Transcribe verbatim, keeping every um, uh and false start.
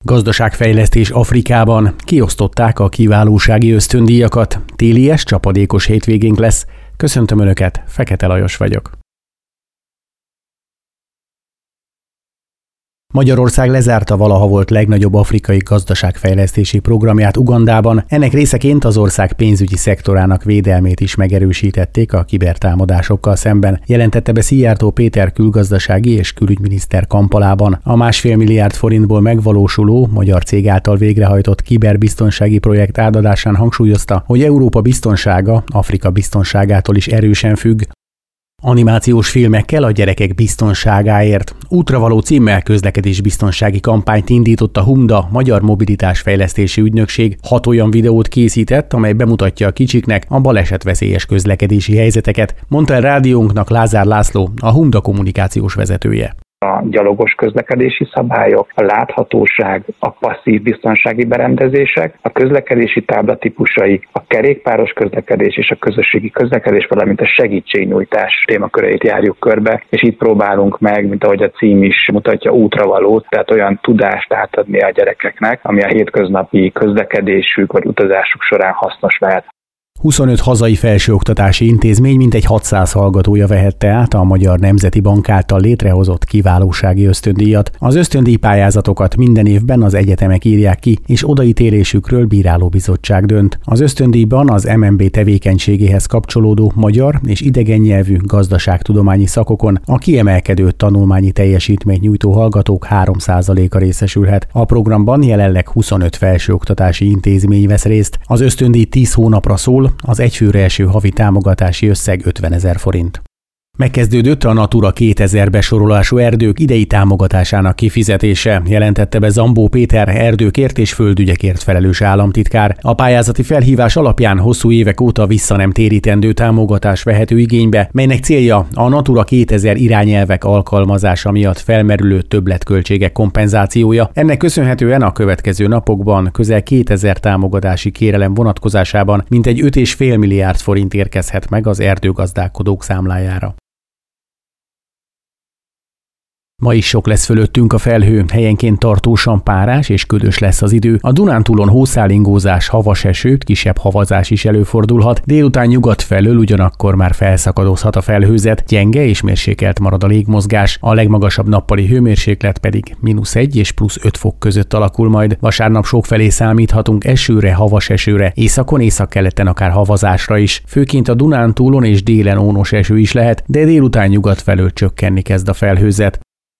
Gazdaságfejlesztés Afrikában. Kiosztották a kiválósági ösztöndíjakat. Télies, csapadékos hétvégénk lesz. Köszöntöm Önöket, Fekete Lajos vagyok. Magyarország lezárta valaha volt legnagyobb afrikai gazdaságfejlesztési programját Ugandában. Ennek részeként az ország pénzügyi szektorának védelmét is megerősítették a kibertámadásokkal szemben, jelentette be Szijjártó Péter külgazdasági és külügyminiszter Kampalában. A másfél milliárd forintból megvalósuló, magyar cég által végrehajtott kiberbiztonsági projekt átadásán hangsúlyozta, hogy Európa biztonsága Afrika biztonságától is erősen függ. Animációs filmekkel a gyerekek biztonságáért. Útravaló címmel közlekedésbiztonsági kampányt indított a Humda, Magyar Mobilitásfejlesztési Ügynökség. Hat olyan videót készített, amely bemutatja a kicsiknek a balesetveszélyes közlekedési helyzeteket, mondta el rádiónknak Lázár László, a Humda kommunikációs vezetője. A gyalogos közlekedési szabályok, a láthatóság, a passzív biztonsági berendezések, a közlekedési táblatípusai, a kerékpáros közlekedés és a közösségi közlekedés, valamint a segítségnyújtás témaköreit járjuk körbe, és itt próbálunk meg, mint ahogy a cím is mutatja, útravalót, tehát olyan tudást átadni a gyerekeknek, ami a hétköznapi közlekedésük vagy utazásuk során hasznos lehet. huszonöt hazai felsőoktatási intézmény mintegy hatszáz hallgatója vehette át a Magyar Nemzeti Bank által létrehozott kiválósági ösztöndíjat. Az ösztöndíj pályázatokat minden évben az egyetemek írják ki, és odaítélésükről bírálóbizottság dönt. Az ösztöndíjban az em en bé tevékenységéhez kapcsolódó magyar és idegen nyelvű gazdaságtudományi szakokon a kiemelkedő tanulmányi teljesítményt nyújtó hallgatók három százaléka részesülhet. A programban jelenleg huszonöt felsőoktatási intézmény vesz részt. Az ösztöndíj tíz hónapra szól, az egyfőre eső havi támogatási összeg ötvenezer forint. Megkezdődött a Natura kétezer besorolású erdők idei támogatásának kifizetése, jelentette be Zambó Péter erdőkért és földügyekért felelős államtitkár. A pályázati felhívás alapján hosszú évek óta vissza nem térítendő támogatás vehető igénybe, melynek célja a Natura kétezer irányelvek alkalmazása miatt felmerülő többletköltségek kompenzációja. Ennek köszönhetően a következő napokban közel kétezer támogatási kérelem vonatkozásában mintegy öt egész öt milliárd forint érkezhet meg az erdőgazdálkodók számlájára. Ma is sok lesz fölöttünk a felhő, helyenként tartósan párás és ködös lesz az idő. A Dunántúlon hószálingózás, havas eső, kisebb havazás is előfordulhat. Délután nyugat felől ugyanakkor már felszakadozhat a felhőzet, gyenge és mérsékelt marad a légmozgás, a legmagasabb nappali hőmérséklet pedig mínusz egy és plusz öt fok között alakul majd. Vasárnap sokfelé számíthatunk esőre, havas esőre, északon, északkeleten akár havazásra is. Főként a Dunántúlon és délen ónos eső is lehet, de délután nyugat felől csökkenni kezd a felhőzet.